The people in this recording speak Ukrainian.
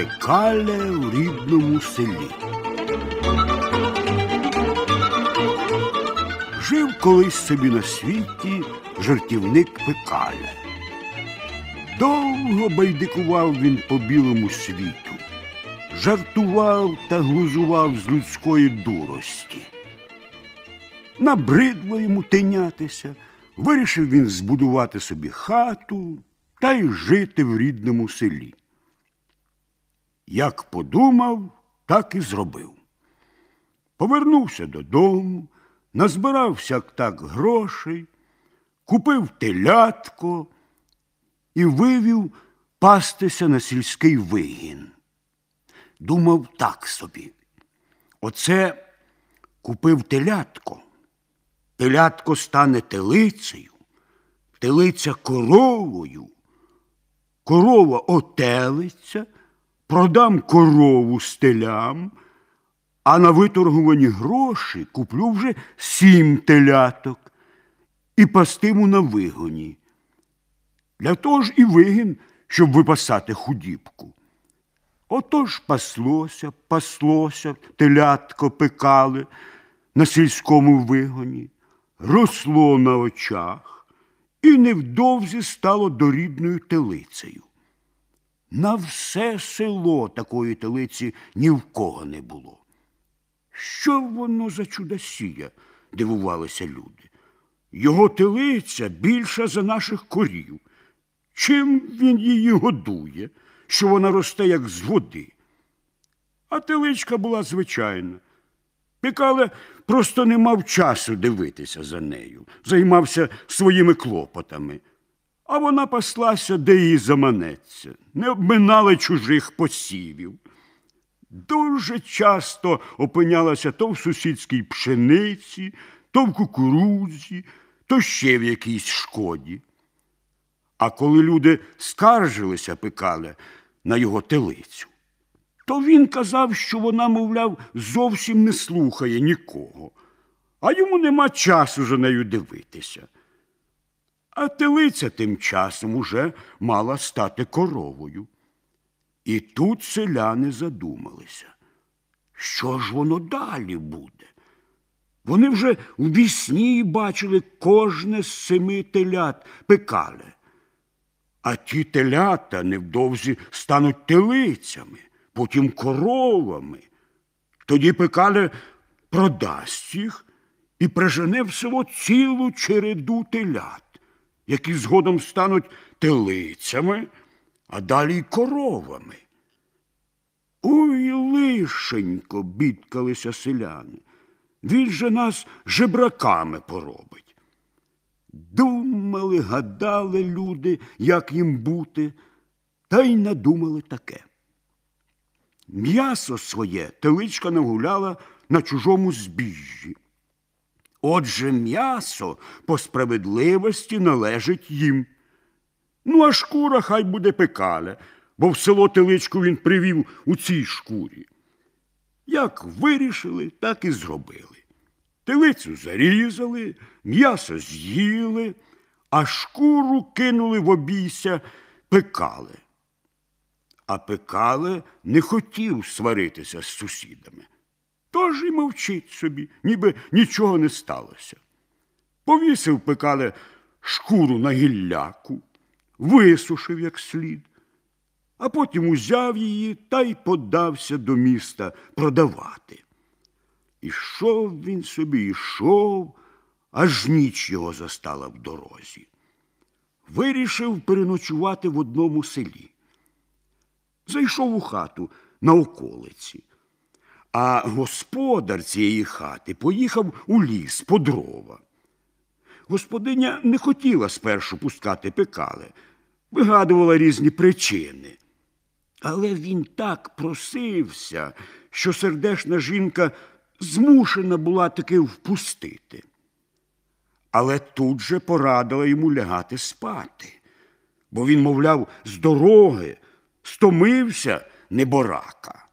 Пекале в рідному селі. Жив колись собі на світі жартівник Пекале. Довго байдикував він по білому світу, жартував та глузував з людської дурості. Набридло йому тинятися, вирішив він збудувати собі хату та й жити в рідному селі. Як подумав, так і зробив. Повернувся додому, назбирав всяк-так грошей, купив телятко і вивів пастися на сільський вигін. Думав так собі: оце купив телятко, телятко стане телицею, телиця коровою, корова отелиться, продам корову з телям, а на виторгувані гроші куплю вже 7 теляток і пастиму на вигоні. Для того ж і вигін, щоб випасати худібку. Отож паслося телятко Пекале на сільському вигоні, росло на очах і невдовзі стало дорідною телицею. На все село такої телиці ні в кого не було. Що воно за чудосія, дивувалися люди. Його телиця більша за наших корів. Чим він її годує, що вона росте, як з води? А теличка була звичайна. Пекале просто не мав часу дивитися за нею, займався своїми клопотами. А вона паслася, де їй заманеться, не обминала чужих посівів. Дуже часто опинялася то в сусідській пшениці, то в кукурудзі, то ще в якійсь шкоді. А коли люди скаржилися Пекале на його телицю, то він казав, що вона, мовляв, зовсім не слухає нікого, а йому нема часу за нею дивитися. А телиця тим часом уже мала стати коровою. І тут селяни задумалися, що ж воно далі буде? Вони вже у вісні бачили кожне з 7 телят Пекале. А ті телята невдовзі стануть телицями, потім коровами. Тоді Пекале продасть їх і прижене в село цілу череду телят, які згодом стануть телицями, а далі й коровами. Ой, лишенько, бідкалися селяни, він же нас жебраками поробить. Думали, гадали люди, як їм бути, та й надумали таке. М'ясо своє теличка нагуляла на чужому збіжжі. Отже, м'ясо по справедливості належить їм. Ну, а шкура хай буде Пекале, бо в село теличку він привів у цій шкурі. Як вирішили, так і зробили. Телицю зарізали, м'ясо з'їли, а шкуру кинули в обійся Пекале. А Пекале не хотів сваритися з сусідами. Тож і мовчить собі, ніби нічого не сталося. Повісив Пекале шкуру на гілляку, висушив як слід, а потім узяв її та й подався до міста продавати. Ішов він собі, ішов, аж ніч його застала в дорозі. Вирішив переночувати в одному селі. Зайшов у хату на околиці, а господар цієї хати поїхав у ліс по дрова. Господиня не хотіла спершу пускати Пекале, вигадувала різні причини. Але він так просився, що сердешна жінка змушена була таки впустити. Але тут же порадила йому лягати спати, бо він, мовляв, з дороги стомився неборака.